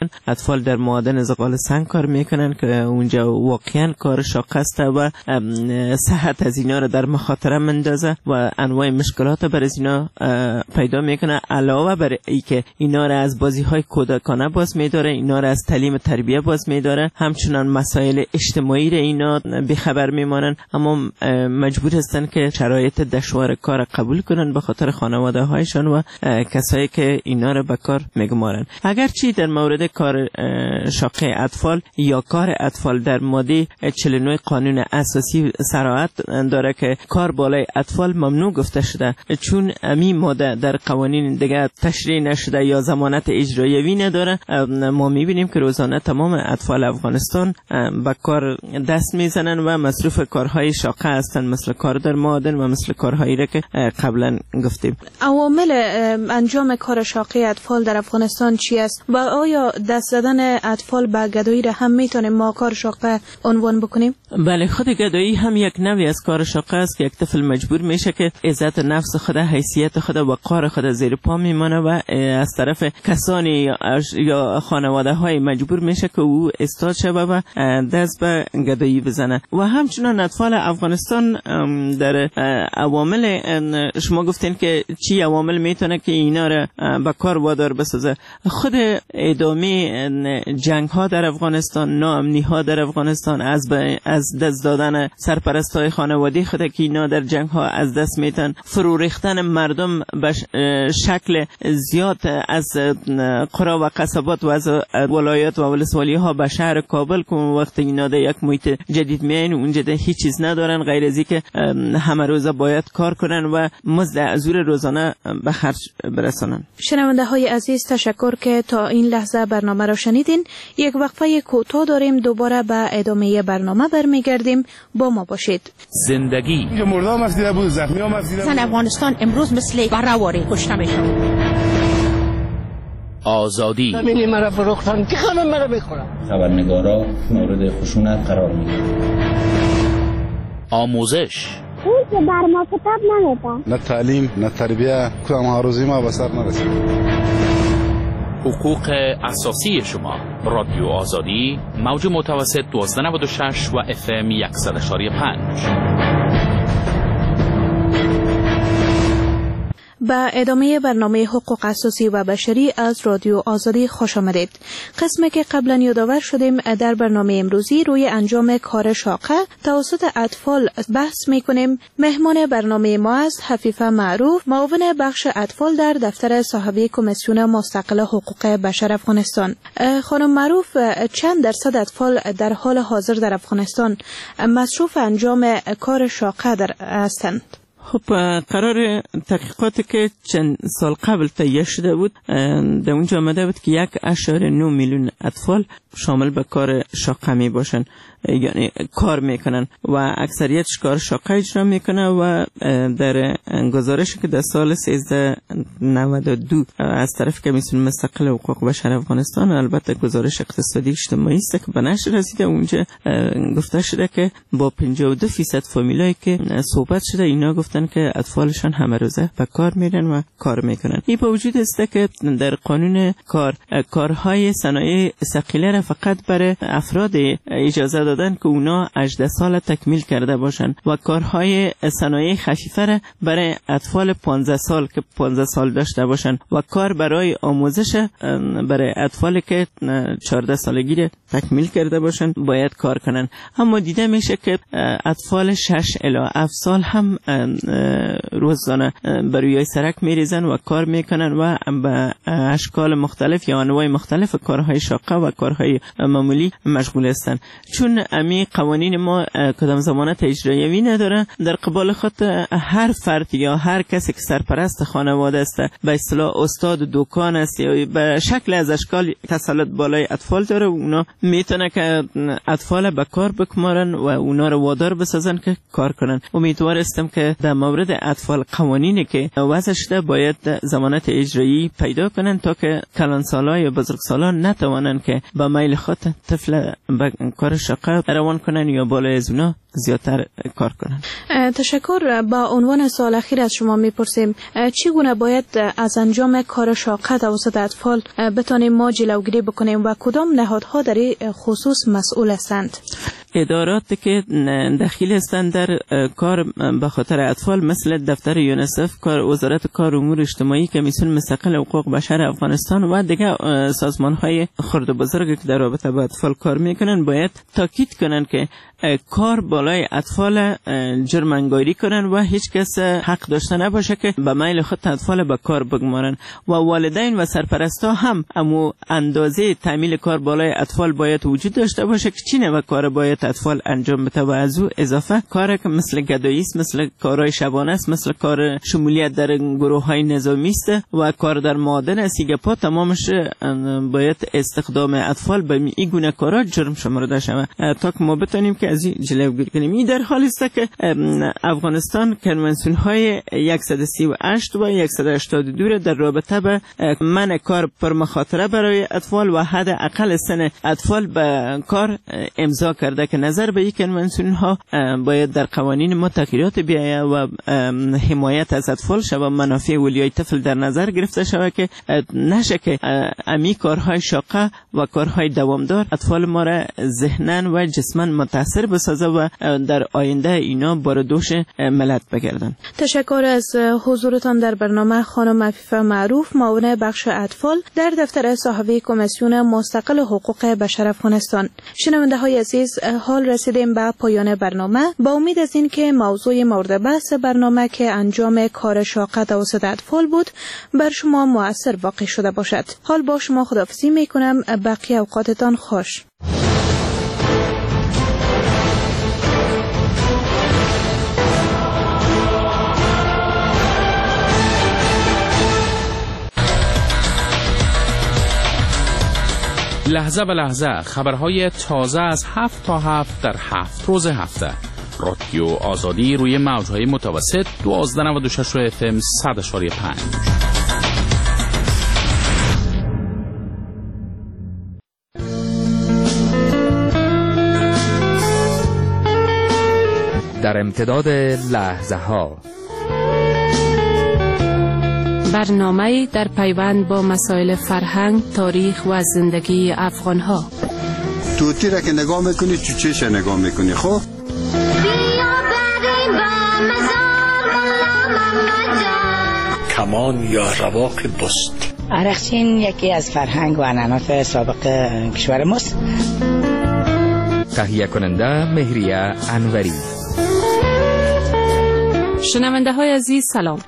میکنن. اطفال در معادن زغال سنگ کار میکنن که اونجا واقعا کار شاق است و صحت از اینا رو در مخاطره مندازه و انواع مشکلات بر از اینا پیدا میکنه. علاوه بر ای که اینا رو از بازی‌های کودکانه باز می‌داره، اینا رو از تعلیم تربیت باز می‌داره، همچنان مسائل اجتماعی رو اینا به خبر میمانن، اما مجبور هستن که شرایط دشوار کار قبول کنن به خاطر خانواده‌هایشان و کسایی که اینا رو به کار میگمارن. اگرچه در مورد کار شاق اطفال یا کار اطفال در ماده 49 قانون اساسی صراحت داره که کار بالای اطفال ممنوع گفته شده، چون امی ماده در قوانین دیگه تشریح نشده یا ضمانت اجرایی نداره. ما میبینیم که روزانه تمام اطفال افغانستان به کار دست میزنن و مصروف کارهای شاقه هستن، مثل کار در معادن و مثل کارهایی را که قبلا گفتیم. عوامل انجام کار شاقه اطفال در افغانستان چی است و آیا دست زدن اطفال به گدایی را هم میتونیم ما کار شاقه عنوان بکنیم؟ بله، خود گدایی هم یک نوعی از کار شاقه است که یک طفل مجبور میشه که عزت نفس خود، حیثیت خود و وقار خود زیر پا میمانه و از طرف کسانی یا خانواده های مجبور میشه که او استاد شوه و دست به گدایی بزنه. و همچنان اطفال افغانستان در عوامل شما گفتین که چی عوامل میتونه که اینا را به کار وادار بسازه. خود ادامه جنگ ها در افغانستان، ناامنی ها در افغانستان، از دست دادن سرپرستای خانوادی خود که اینا در جنگ ها از دست میتن، فرو ریختن مردم به شکل زیاد از قرا و قصبات و از ولایات و ولسوالی ها به شهر کابل که وقت اینا در یک محیط جدید میاین اونجا ده هیچ چیز ندارن غیر از اینکه همه روزه باید کار کنن و مزد ازور روزانه به خرج برسانن. شنونده های عزیز، تشکر که تا این لحظه برنامه را شنیدین. یک وقفه کوتاه داریم، دوباره به ادامه برنامه برمیگردیم. با ما باشید. زندگی مردم از دیده بود، زخمی هم از دیده بود. افغانستان امروز مثل برهواری کشته میشه. آزادی ببینی مرا فروختن که خانم مرا بخورم. خبرنگارا مورد خشونت قرار میگیرن. آموزش اون که بر ما کتاب نمیده، نه تعلیم نه تربیه، کدام هاروزی ما به سر نرسید. حقوق اساسی شما. رادیو آزادی، موج متوسط 1296 و FM 100.5. به ادامه برنامه حقوق اساسی و بشری از رادیو آزادی خوش آمدید. قسمی که قبلا یادآور شدیم در برنامه امروزی روی انجام کار شاقه توسط اطفال بحث میکنیم. مهمان برنامه ما است حفیفه معروف، معاون بخش اطفال در دفتر صاحبه کمیسیون مستقل حقوق بشر افغانستان. خانم معروف، چند درصد اطفال در حال حاضر در افغانستان مصروف انجام کار شاقه هستند؟ خب قرار تحقیقاتی که چند سال قبل تهیه شده بود در اونجا آمده بود که 1.9 میلیون اطفال شامل به کار شاقه می باشن، یعنی کار میکنن و اکثریتش کار شاقه اجرا میکنه. و در گزارشی که در سال 1392 از طرف کمیسیون مستقل حقوق بشر افغانستان، البته گزارش اقتصادی اجتماعی است که به نشر رسیده، اونجا گفته شده که با 52% فامیلایی که صحبت شده اینا گفتن که اطفالشان همه روزه به کار میرن و کار میکنن. این با وجود است که در قانون کارهای صنایع ثقیله را فقط برای افراد اجازه دادن که اونا 18 سال تکمیل کرده باشن و کارهای صنایع خفیفه را برای اطفال 15 سال که 15 سال داشته باشن و کار برای آموزش برای اطفالی که 14 سالگی را تکمیل کرده باشن باید کار کنن. اما دیده میشه که اطفال 6 الی 7 سال هم روزانه بروی سرک میریزن و کار میکنن و به اشکال مختلف یا انواع مختلف کارهای شاقه و کارهای معمولی مشغول هستن. چون امی قوانین ما کدام ضمانت اجرایی نداره، در قبال خود هر فرد یا هر کسی که سرپرست خانواده است، به اصطلاح استاد دکان است یا به شکل از اشکال تسلط بالای اطفال داره، اونا میتونه که اطفال به کار بکمارن و اونا رو وادار بسازن که کار کنن. امیدوار هستم که در مورد اطفال قوانینی که وضع شده باید ضمانت اجرایی پیدا کنن تا که کلانسالا یا بزرگسالان نتوانن که با میل خود طفل به کار شاقه شاقه روان کنن یا بالای از اونا زیادتر کار کنن. تشکر. با عنوان سوال اخیر از شما میپرسیم چگونه باید از انجام کار شاقه توسط اطفال بتانیم ما جلوگیری بکنیم و کدام نهادها در این خصوص مسئول هستند؟ ادارات که دخیل هستند در کار به خاطر اطفال مثل دفتر یونیسف، وزارت کار امور اجتماعی، کمیسیون مستقل حقوق بشر افغانستان و دیگر سازمان‌های خرد و بزرگ که در رابطه با اطفال کار میکنن باید تاکید کنن که کار بالای اطفال جرم‌انگاری کنن و هیچ کس حق داشته نباشه که به میل خود اطفال به کار بگمارن و والدین و سرپرستا هم امو اندازه تعمیل کار بالای اطفال باید وجود داشته باشه که چی نوع کار باید اطفال انجام بده و از او اضافه کار که مثل گدایی است، مثل کارهای شبانه است، مثل کار شمولیت در گروه‌های نظامی است و کار در معادن است، پا تمامش باید استخدام اطفال به این گونه کارا جرم شمرده شود تا که ما بتونیم که از این جلوگیری کنیم. این در حالی است که افغانستان کنوانسیون های 138 و 182 در رابطه به منع کار پر مخاطره برای اطفال و حد اقل سن اطفال به کار امضا کرده که نظر به این کنوانسیون ها باید در قوانین ما تغییرات بیاید و حمایت از اطفال شود و منافع اولیای طفل در نظر گرفته شود که نشه که امی کارهای شاقه و کارهای دوامدار اطفال ما را ذهناً و جسماً متاثر بسازه و در آینده اینا بار دوش ملت بگردن. تشکر از حضورتان در برنامه خانم عفیفه معروف، معاون بخش اطفال در دفتر صاحب کمیسیون مستقل حقوق بشر افغانستان. شنونده های عزیز، حال رسیدیم به پایان برنامه. با امید از این که موضوع مورد بحث برنامه که انجام کار شاقه توسط اطفال بود بر شما مؤثر واقع شده باشد. حال با شما خداحافظی میکنم. بقیه اوقاتتان خوش. لحظه به لحظه خبرهای تازه از 7 تا 7 در 7 روز هفته. رادیو آزادی روی موجهای متوسط 1296 FM 100.5. در امتداد لحظه ها برنامه در پیوند با مسائل فرهنگ، تاریخ و زندگی افغان ها. توتی را که نگاه میکنی چوچهش نگاه میکنی. خب کمان یا رواق بست. عرقچین یکی از فرهنگ و عنعنات سابق کشور ماست. تهیه کننده مهریه انوری. شنونده های عزیز سلام.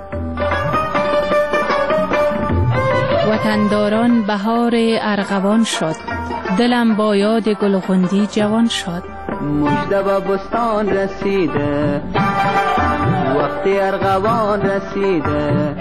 وطنداران بهار ارغوان شد، دلم با یاد گلغندی جوان شد. مژده به بستان رسیده، وقتی ارغوان رسیده.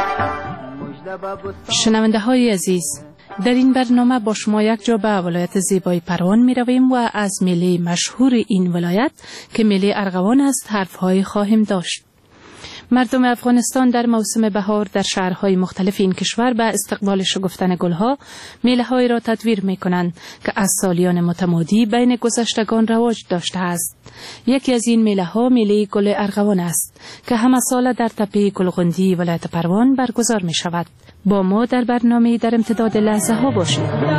شنونده های عزیز، در این برنامه با شما یک جا به ولایت زیبای پروان می رویم و از میله مشهور این ولایت که میله ارغوان است حرف‌هایی خواهیم داشت. مردم افغانستان در موسم بهار در شهرهای مختلف این کشور به استقبال شکفتن گلها میله‌هایی را تدویر می‌کنند که از سالیان متمادی بین گذشتگان رواج داشته است. یکی از این میله‌ها میله گل ارغوان است که همه سال در تپه گلغندی ولایت پروان برگزار می‌شود. با ما در برنامه در امتداد لحظه ها باشید.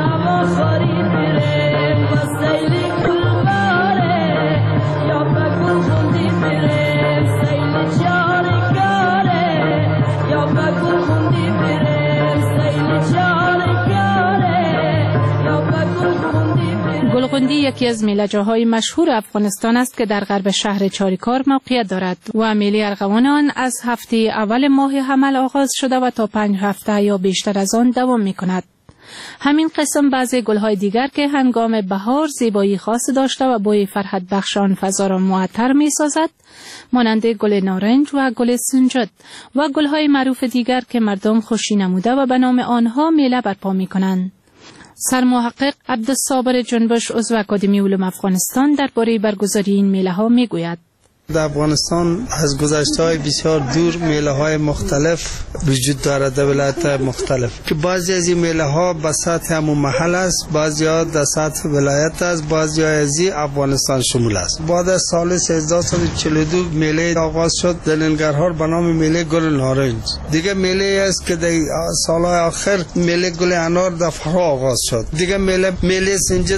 گلغندی یکی از میله‌جاهای مشهور افغانستان است که در غرب شهر چاریکار موقعیت دارد و میله ارغوان آن از هفته اول ماه حمل آغاز شده و تا 5 هفته یا بیشتر از آن دوام می‌کند. همین قسم بعضی گل‌های دیگر که هنگام بهار زیبایی خاص داشته و بوی فرحت بخش آن فضا را معطر می‌سازد، مانند گل نارنج و گل سنجد و گل‌های معروف دیگر که مردم خوشی نموده و به نام آنها میله برپا می‌کنند. سرمحقق عبدالصابر جنبش عضو اکادمی علوم افغانستان درباره برگزاری این میله ها میگوید: در افغانستان از گذشته‌های بسیار دور میله‌های مختلف وجود دارد در ولایت‌های مختلف که بعضی از این میله‌ها به سطح همون محل است، بعضی‌ها در سطح ولایت است، بعضی‌ها از افغانستان شمول است. بعد از سال 1342 میله آغاز شد در ننگرهار به نام میله گل نارنج. دیگه میله است که در سال‌های آخر میله گل انار در فرا آغاز شد. دیگه میله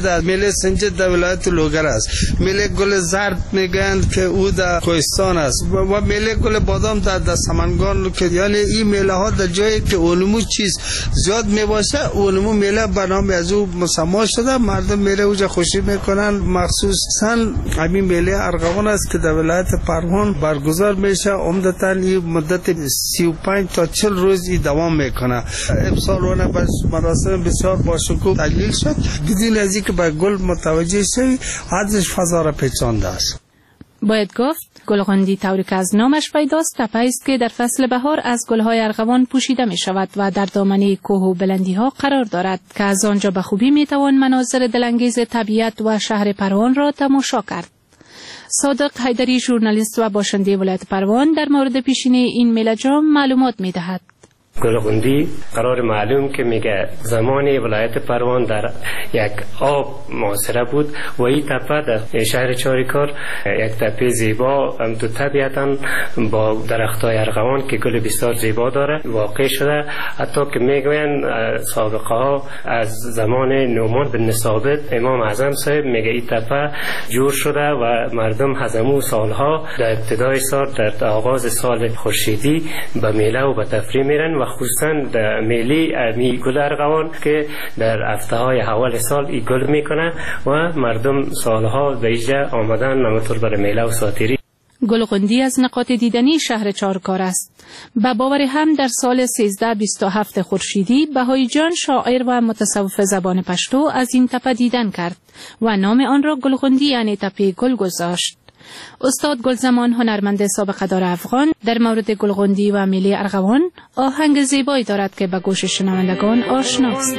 سنجد در ولایت لوگر است. میله گل زرد میگن که او در کوهستان است و میله گل بادام در سمنگان که یعنی این میله ها در جایی که علومو چیز زیاد میباشه علومو میله به نام از او مسما شده. مردم میله اوجا خوشی میکنن. مخصوصا همین میله ارغوان است که در ولایت پروان برگزار میشه. عمدتا این مدت 35 تا 40 روز دوام میکنه. امسال اون مراسم بسیار باشکوه تجلیل شد. بدین از اینکه به گل متوجه شوی حدش فضا را پیچانده است. باید گفت گلغندی طوری که از نامش پیداست تپه است که در فصل بهار از گلهای ارغوان پوشیده می شود و در دامنه کوه و بلندی ها قرار دارد که از آنجا به خوبی می توان مناظر دلانگیز طبیعت و شهر پروان را تماشا کرد. صادق حیدری ژورنالیست و باشنده ولایت پروان در مورد پیشینه این میله جام معلومات می دهد. گلغندی قرار معلوم که میگه زمان ولایت پروان در یک آب معاصره بود و این تپه در شهر چاریکار یک تپه زیبا هم تو طبیعتا با درختای ارغوان که گل بسیار زیبا داره واقع شده. حتی که میگوین سابقه ها از زمان نعمان بن ثابت امام اعظم صاحب میگه این تپه جور شده و مردم هزمو سالها در ابتدای سال در آغاز سال خورشیدی به میله و به تفریح میرن و خصوصا در میله گل ارغوان که در هفته‌های اول سال این گل میکنه و مردم سالها به اینجا آمدن نمطور برای میله و ساتیری. گلغندی از نقاط دیدنی شهر چارکار است. به باور هم در سال 1327 خورشیدی بهایی جان شاعر و متصوف زبان پشتو از این تپه دیدن کرد و نام آن را گلغندی یعنی تپه گل گذاشت. استاد گلزمان هنرمند سابقه دار افغان در مورد گلغندی و میله ارغوان آهنگ زیبایی دارد که به گوش شنوندگان آشناست.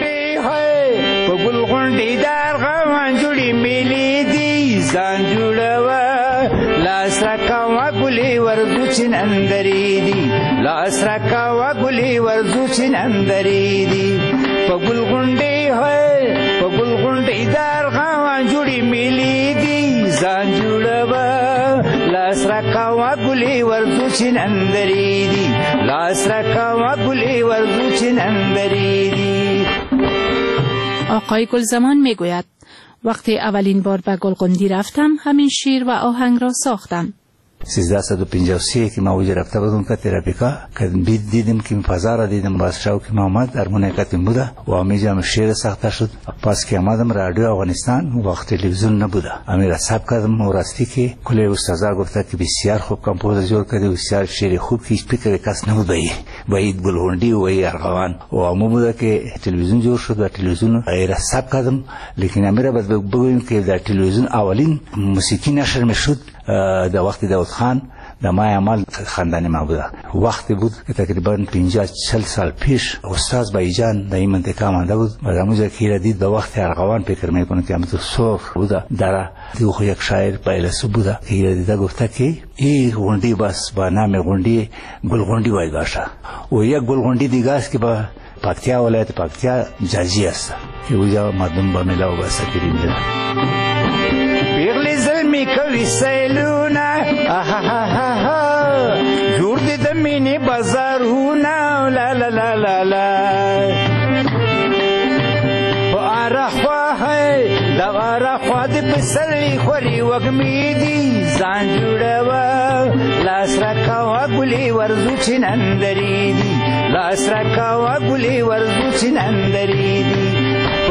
گلغندی در ارغوان جوړی میله دی ځان جوړوا لاس راکاوه ګلې ورځو چې نندرې دي لاس راکاوه ګلې ورځو چې نندرې دي په گلغندی در ارغوان جوړی میله دی ځان جوړوا لاس راکاوه ګلې ورځو چې نندرې دي لاس راکاوه ګلې ورځو چې نندرې دي. آقای گلزمان میگوید وقتی اولین بار به گلغندی رفتم همین شعر و آهنگ را ساختم. 1353 که ما اوج رفته بودم که تراپیکا که دیدم که فضا را دیدم بازشاو که ما آمد در منعکتیم بوده و امیجا شعر ساخته شد. پس که آمدم رادیو افغانستان وقت تلویزیون نبوده امیر حساب کردم و راستی که کل استادا گفته که بسیار خوب کمپوز جور کرده بسیار شعر خوب که فکر کس نبود باید گلغندی و ارغوان و امو بوده که تلویزیون جور شد و تلویزیون حساب کردم. لیکن امیر بعد بگویم که در تلویزیون اولین موسیقی نشر میشد در وقت داود خان در ماه عمل خاندان ما بوده. وقتی بود که تقریبا 50-40 سال پیش استاد بایجان در این منطقه آمده بود و در اونجا که دید به وقت ارغوان فکر میکنه که همون سرخ بوده. در دیگه یک شاعر فیلسوف بوده که دیده گفته که این گلغندی بس با نام گلغندی گلغندی باید باشه و یک گلغندی دیگه است که با پکتیا ولایت پکتیا جاجی است که اونجا مردم با میله و ساتیری میرن. پیغلی زلمی کوي سیلونه جوړ دي د مینې بازارونه لا لا لا لا لا په ارخوا د پسرلی خوري وږمې دي ځان جوړوه لاس راکاوه ګلې ورځو چې نندرې دي لاس راکاوه ګلې ورځو چې نندرې دي په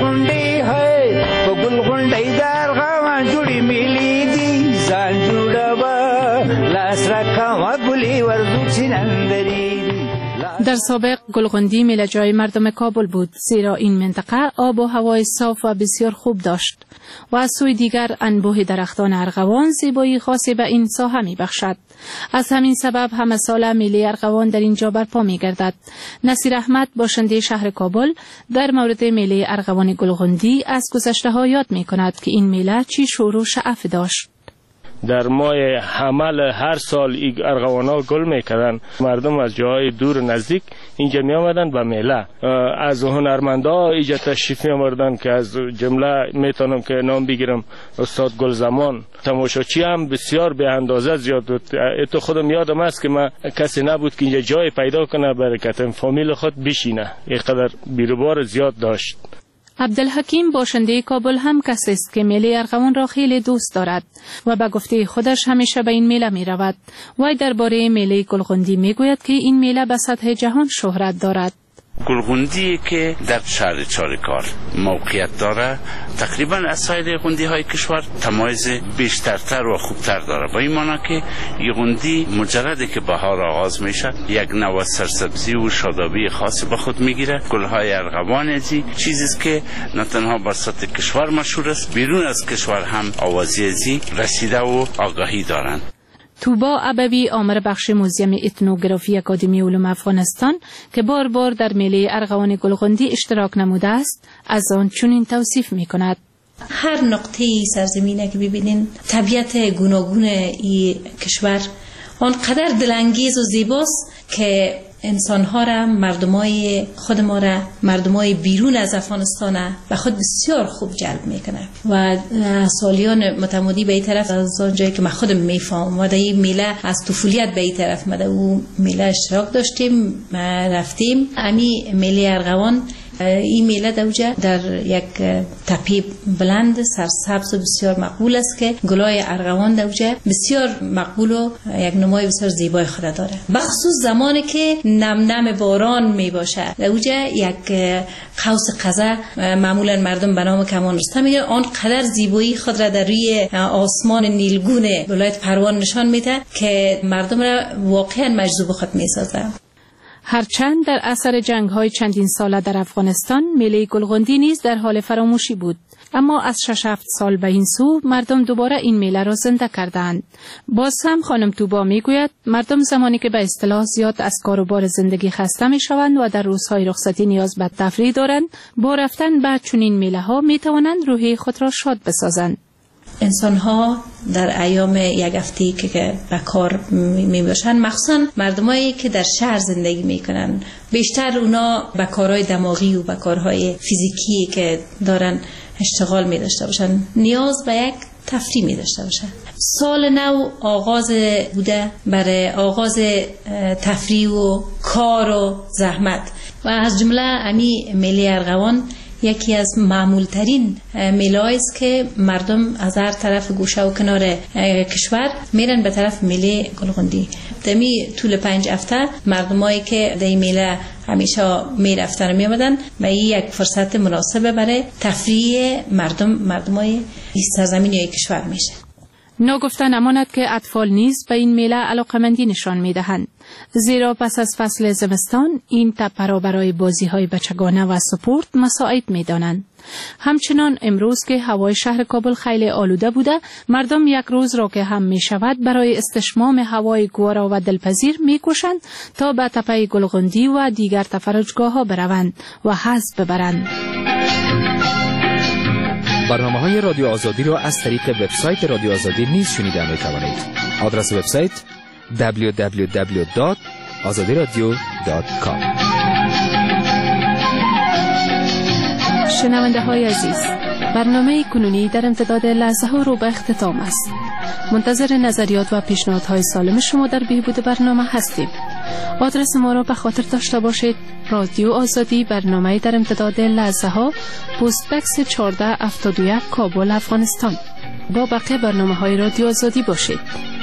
گلغندی در ارغوان جوړی میلې دي ځان جوړوه لاس راکاوه ګلې ورځو چې نندرې دي. در سابق گلغندی میله جای مردم کابل بود زیرا این منطقه آب و هوای صاف و بسیار خوب داشت و از سوی دیگر انبوه درختان ارغوان زیبایی خاصی به این ساحه می بخشد. از همین سبب همه ساله میله ارغوان در اینجا برپا می گردد. نصیر احمد باشنده شهر کابل در مورد میله ارغوان گلغندی از گذشته ها یاد می کند که این میله چی شور و شعف داشت. در ماه حمل هر سال این ارغوانا گل میکردن. مردم از جاهای دور نزدیک اینجا می آمدن به میله. از هنرمندا اینجا تشریف می آوردن که از جمله میتونم که نام بگیرم استاد گلزمان. تماشاچی هم بسیار به اندازه زیاد بود. تو خودم یادم است که من کسی نبود که اینجا جای پیدا کنه برای که فامیل خود بشینه. اینقدر بیروبار زیاد داشت. عبدالحکیم باشنده کابل هم کسی است که میله ارغوان را خیلی دوست دارد و به گفته خودش همیشه به این میله می رود. وی درباره میله گلغندی می گوید که این میله به سطح جهان شهرت دارد. گلغندی که در شهر چاریکار موقعیت داره تقریبا از سایر غندی های کشور تمایز بیشترتر و خوبتر داره. با این معنی که این غندی مجرد که بهار آغاز میشه یک نوع سرسبزی و شادابی خاصی به خود میگیره. گلهای ارغوان ازی چیزی است که نه تنها بر سطح کشور مشهور است، بیرون از کشور هم آوازی ازی رسیده و آگاهی دارند. توبا ابوی آمر بخش موزیم اتنوگرافی اکادمی علوم افغانستان که بار بار در میله ارغوان گلغندی اشتراک نموده است از آن چنین توصیف می کند. هر نقطه سرزمینه که ببینین طبیعت گوناگون این کشور آنقدر دلانگیز و زیباست که انسان‌ها را، مردمای خود ما را، مردمای بیرون از افغانستان به خود بسیار خوب جلب میکنه و سالیان متمادی به این طرف از آنجایی که من خودم میفهم و در این میله از طفولیت به این طرف مده و میله اشتراک داشتیم، رفتیم. امی میله ارغوان این میله دوجه در یک تپه بلند سرسبز و بسیار مقبول است که گلای ارغوان دوجه بسیار مقبول و یک نمای بسیار زیبای خود داره. بخصوص زمانی که نم نم باران می باشه دوجه یک قوس قزح معمولا مردم به نام کمان رسته میگن، آن قدر زیبایی خود را در روی آسمان نیلگون ولایت پروان نشان میده که مردم را واقعا مجذوب خود میسازه. هرچند در اثر جنگ‌های چندین ساله در افغانستان میله گلغندی نیز در حال فراموشی بود، اما از 6-7 سال به این سو مردم دوباره این میله را زنده کردند. باز هم خانم توبا میگوید مردم زمانی که به اصطلاح زیاد از کار و بار زندگی خسته میشوند و در روزهای رخصتی نیاز به تفریح دارند، با رفتن به چنین میله ها میتوانند روحی خود را شاد بسازند. انسان ها در ایام یک هفته که به کار می باشن، مخصوصا مردمایی که در شهر زندگی میکنن، بیشتر اونا به کارهای دماغی و به کارهای فیزیکی که دارن اشتغال می داشته باشن، نیاز به یک تفریح می داشته باشن. سال نو آغاز بوده برای آغاز تفریح و کار و زحمت و از جمله امی میله ارغوان یکی از معمول ترین میله‌ای است که مردم از هر طرف گوشه و کنار کشور میرن به طرف میله گلغندی. دمی طول 5 هفته مردمایی که در این میله همیشه میرفتن و میامدن و این یک فرصت مناسبه برای تفریح مردمای سرزمین یا کشور میشه. ناگفته نماند که اطفال نیز به این میله علاقمندی نشان میدهند، زیرا پس از فصل زمستان این تپه را برای بازی‌های بچگانه و سپورت مساعد می‌دانند. همچنان امروز که هوای شهر کابل خیلی آلوده بوده، مردم یک روز را که هم می‌شود برای استشمام هوای گوارا و دلپذیر می‌کوشند تا به تپه گلغندی و دیگر تفرجگاه‌ها بروند و حظ ببرند. برنامه‌های رادیو آزادی را از طریق وبسایت رادیو آزادی نیز شنیده می‌توانید. آدرس وبسایت www.azadiradio.com. شنونده های عزیز، برنامه کنونی در امتداد لحظه ها رو به اختتام است. منتظر نظریات و پیشنهادهای سالم شما در بهبود برنامه هستیم. آدرس ما را به خاطر داشته باشید: رادیو آزادی، برنامه در امتداد لحظه ها، پست بکس 1471 کابل، افغانستان. با بقیه برنامه های رادیو آزادی باشید.